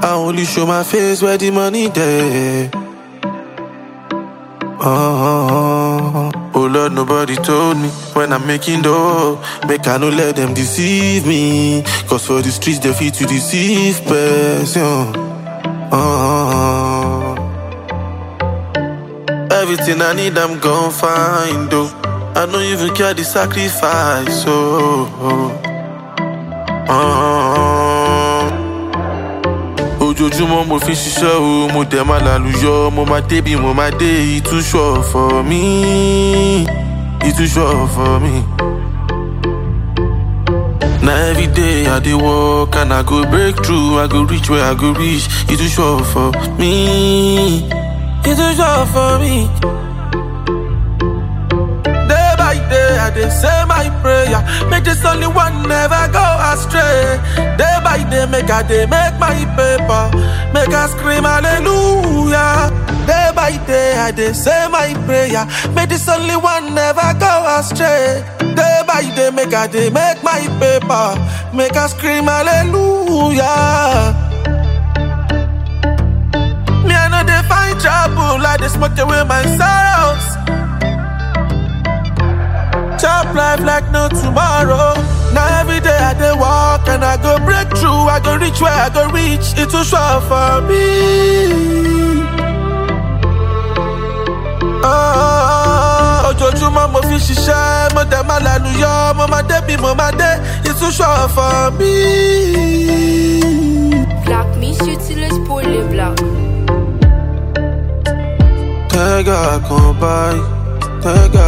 I only show my face where the money there. Oh Lord, nobody told me when I'm making dough. Make I no let them deceive me. Cause for the streets they fit to deceive person. Everything I need I'm gon' find though. I don't even care the sacrifice. Ojoojúmọ́ mo fi ṣiṣẹ́ o, mo dẹ̀ máa lálùyọ, mo máa dé bí mo máa dé, it too short for me, it too short for me. Now every day I dey work and I go break through, I go reach where I go reach, it too short for me, it too short for me. Day by day I dey say my prayer, make this only one never go astray. Day by day make I dey make my paper, make I scream hallelujah. Day by day I dey say my prayer, make this only one never go astray. Day by day make I dey make my paper, make I scream hallelujah. Me I know they find trouble, I dey smoke away my sorrows. Chop life like no tomorrow. Now every day I dey walk and I go break through, I go reach where I go reach, it too short for me. Ojoojúmọ́ mo fi ṣiṣẹ́, mo dẹ̀ máa lálùyọ, mo máa dé bí mo máa dé, it too short for me. Black me utilise pour les blacks. Tega kan báyìí, tega